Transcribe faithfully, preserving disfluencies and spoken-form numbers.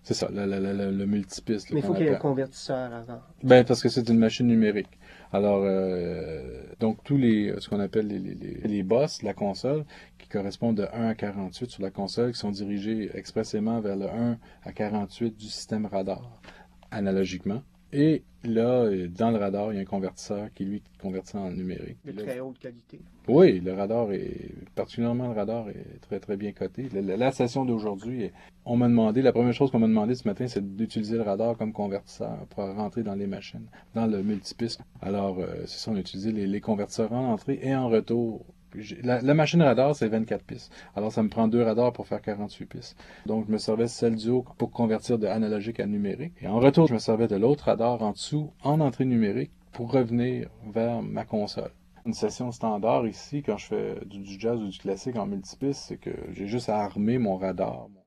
C'est ça, le, le, le, le multipiste. Mais il faut qu'il y ait un convertisseur avant. Ben, parce que c'est une machine numérique. Alors, euh, donc tous les, ce qu'on appelle les, les, les, les bus de la console, qui correspondent de un à quarante-huit sur la console, qui sont dirigés expressément vers le un à quarante-huit du système radar, analogiquement. Et là, dans le radar, il y a un convertisseur qui, lui, convertit en numérique. De très haute qualité. Oui, le radar est, particulièrement le radar est très, très bien coté. La, la station d'aujourd'hui, on m'a demandé, la première chose qu'on m'a demandé ce matin, c'est d'utiliser le radar comme convertisseur pour rentrer dans les machines, dans le multipiste. Alors, euh, c'est ça, on a utilisé les, les convertisseurs en entrée et en retour. La, la machine radar, c'est vingt-quatre pistes. Alors, ça me prend deux radars pour faire quarante-huit pistes. Donc, je me servais de celle du haut pour convertir de analogique à numérique. Et en retour, je me servais de l'autre radar en dessous, en entrée numérique, pour revenir vers ma console. Une session standard ici, quand je fais du, du jazz ou du classique en multipiste, c'est que j'ai juste à armer mon radar.